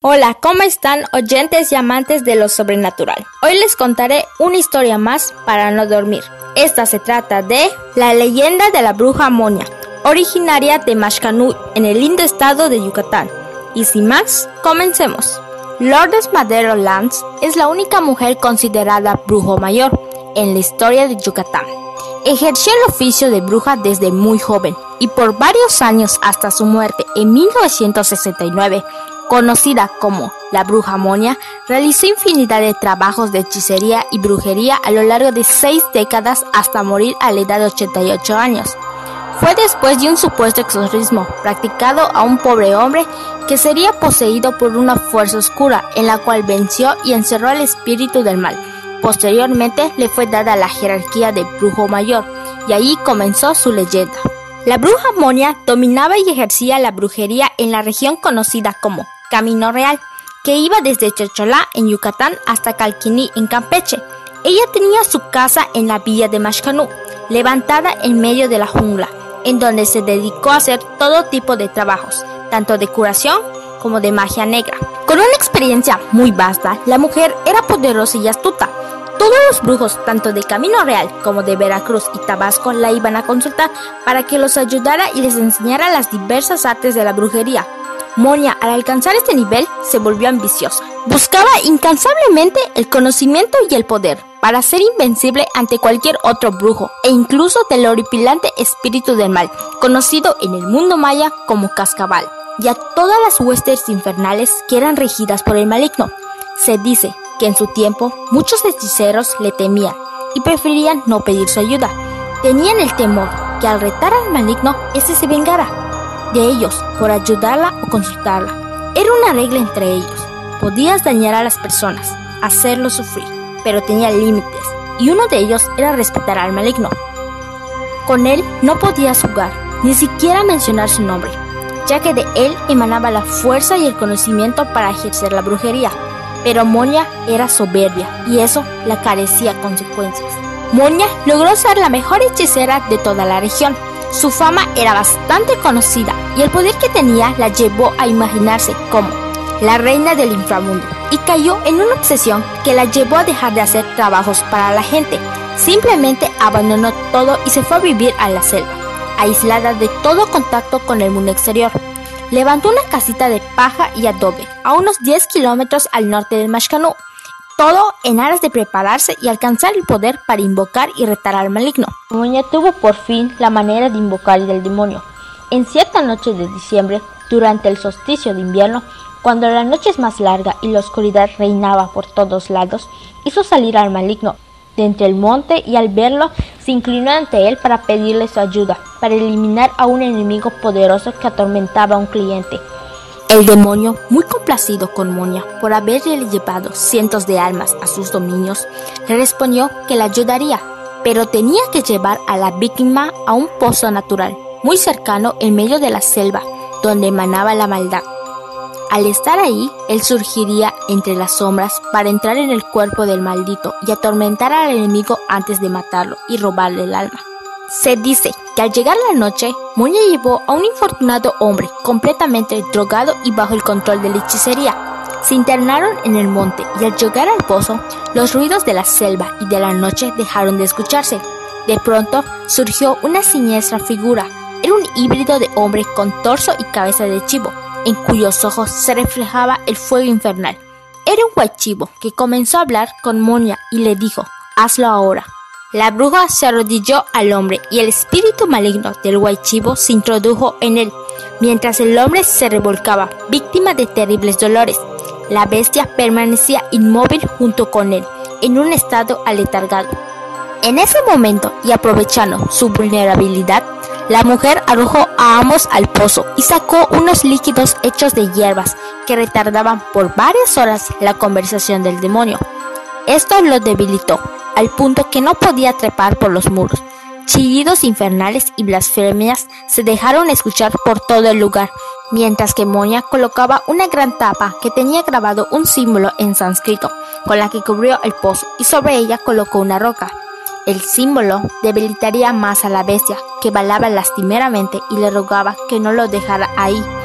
Hola, ¿cómo están oyentes y amantes de lo sobrenatural? Hoy les contaré una historia más para no dormir. Esta se trata de la leyenda de la bruja Monia, originaria de Mashcanú en el lindo estado de Yucatán. Y sin más, comencemos. Lourdes Madero Lanz es la única mujer considerada brujo mayor en la historia de Yucatán. Ejerció el oficio de bruja desde muy joven y por varios años hasta su muerte en 1969. Conocida como la bruja Monia, realizó infinidad de trabajos de hechicería y brujería a lo largo de 6 décadas hasta morir a la edad de 88 años. Fue después de un supuesto exorcismo practicado a un pobre hombre que sería poseído por una fuerza oscura en la cual venció y encerró al espíritu del mal. Posteriormente le fue dada la jerarquía de brujo mayor y ahí comenzó su leyenda. La bruja Monia dominaba y ejercía la brujería en la región conocida como Camino Real, que iba desde Chocholá en Yucatán hasta Calquiní en Campeche. Ella tenía su casa en la villa de Mashcanú, levantada en medio de la jungla, en donde se dedicó a hacer todo tipo de trabajos, tanto de curación como de magia negra. Con una experiencia muy vasta, la mujer era poderosa y astuta. Todos los brujos, tanto de Camino Real como de Veracruz y Tabasco, la iban a consultar para que los ayudara y les enseñara las diversas artes de la brujería. Monia, al alcanzar este nivel, se volvió ambiciosa. Buscaba incansablemente el conocimiento y el poder para ser invencible ante cualquier otro brujo e incluso del horripilante espíritu del mal, conocido en el mundo maya como Cascabal, y a todas las huestes infernales que eran regidas por el maligno. Se dice que en su tiempo muchos hechiceros le temían y preferían no pedir su ayuda. Tenían el temor que al retar al maligno, ese se vengara de ellos por ayudarla o consultarla. Era una regla entre ellos. Podías dañar a las personas, hacerlos sufrir, pero tenía límites, y uno de ellos era respetar al maligno. Con él no podías jugar, ni siquiera mencionar su nombre, ya que de él emanaba la fuerza y el conocimiento para ejercer la brujería. Pero Monia era soberbia, y eso la carecía consecuencias. Monia logró ser la mejor hechicera de toda la región. Su fama era bastante conocida y el poder que tenía la llevó a imaginarse como la reina del inframundo y cayó en una obsesión que la llevó a dejar de hacer trabajos para la gente. Simplemente abandonó todo y se fue a vivir a la selva, aislada de todo contacto con el mundo exterior. Levantó una casita de paja y adobe a unos 10 kilómetros al norte del Mashcanú, todo en aras de prepararse y alcanzar el poder para invocar y retar al maligno. Monia tuvo por fin la manera de invocar al demonio. En cierta noche de diciembre, durante el solsticio de invierno, cuando la noche es más larga y la oscuridad reinaba por todos lados, hizo salir al maligno de entre el monte y al verlo se inclinó ante él para pedirle su ayuda, para eliminar a un enemigo poderoso que atormentaba a un cliente. El demonio, muy complacido con Monia por haberle llevado cientos de almas a sus dominios, le respondió que la ayudaría, pero tenía que llevar a la víctima a un pozo natural, muy cercano en medio de la selva, donde emanaba la maldad. Al estar ahí, él surgiría entre las sombras para entrar en el cuerpo del maldito y atormentar al enemigo antes de matarlo y robarle el alma. Se dice que al llegar la noche, Monia llevó a un infortunado hombre completamente drogado y bajo el control de la hechicería. Se internaron en el monte y al llegar al pozo, los ruidos de la selva y de la noche dejaron de escucharse. De pronto surgió una siniestra figura. Era un híbrido de hombre con torso y cabeza de chivo, en cuyos ojos se reflejaba el fuego infernal. Era un huaychivo que comenzó a hablar con Monia y le dijo: «Hazlo ahora». La bruja se arrodilló al hombre y el espíritu maligno del huaychivo se introdujo en él, mientras el hombre se revolcaba, víctima de terribles dolores. La bestia permanecía inmóvil junto con él, en un estado aletargado. En ese momento, y aprovechando su vulnerabilidad, la mujer arrojó a ambos al pozo y sacó unos líquidos hechos de hierbas que retardaban por varias horas la conversación del demonio. Esto lo debilitó, al punto que no podía trepar por los muros. Chillidos infernales y blasfemias se dejaron escuchar por todo el lugar, mientras que Monia colocaba una gran tapa que tenía grabado un símbolo en sánscrito, con la que cubrió el pozo y sobre ella colocó una roca. El símbolo debilitaría más a la bestia, que balaba lastimeramente y le rogaba que no lo dejara ahí.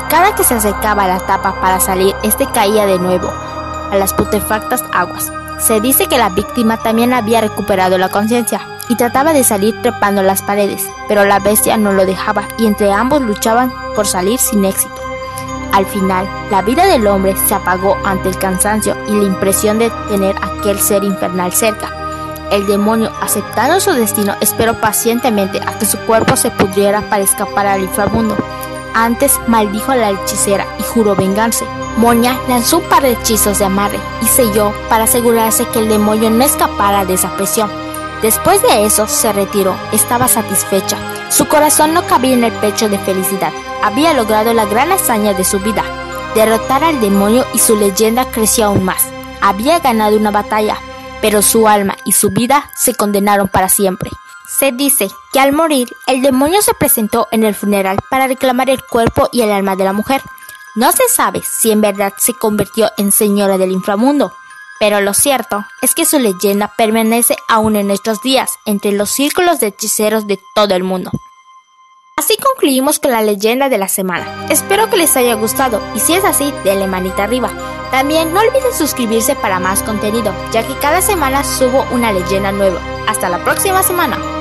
Cada que se acercaba a la tapa para salir, este caía de nuevo a las putrefactas aguas. Se dice que la víctima también había recuperado la conciencia y trataba de salir trepando las paredes, pero la bestia no lo dejaba y entre ambos luchaban por salir sin éxito. Al final, la vida del hombre se apagó ante el cansancio y la impresión de tener aquel ser infernal cerca. El demonio, aceptando su destino, esperó pacientemente a que su cuerpo se pudriera para escapar al inframundo. Antes maldijo a la hechicera y juró vengarse. Moña lanzó un par de hechizos de amarre y selló para asegurarse que el demonio no escapara de esa presión. Después de eso se retiró, estaba satisfecha. Su corazón no cabía en el pecho de felicidad. Había logrado la gran hazaña de su vida, derrotar al demonio, y su leyenda creció aún más. Había ganado una batalla, pero su alma y su vida se condenaron para siempre. Se dice que al morir, el demonio se presentó en el funeral para reclamar el cuerpo y el alma de la mujer. No se sabe si en verdad se convirtió en señora del inframundo, pero lo cierto es que su leyenda permanece aún en nuestros días entre los círculos de hechiceros de todo el mundo. Así concluimos con la leyenda de la semana. Espero que les haya gustado y si es así, denle manita arriba. También no olviden suscribirse para más contenido, ya que cada semana subo una leyenda nueva. Hasta la próxima semana.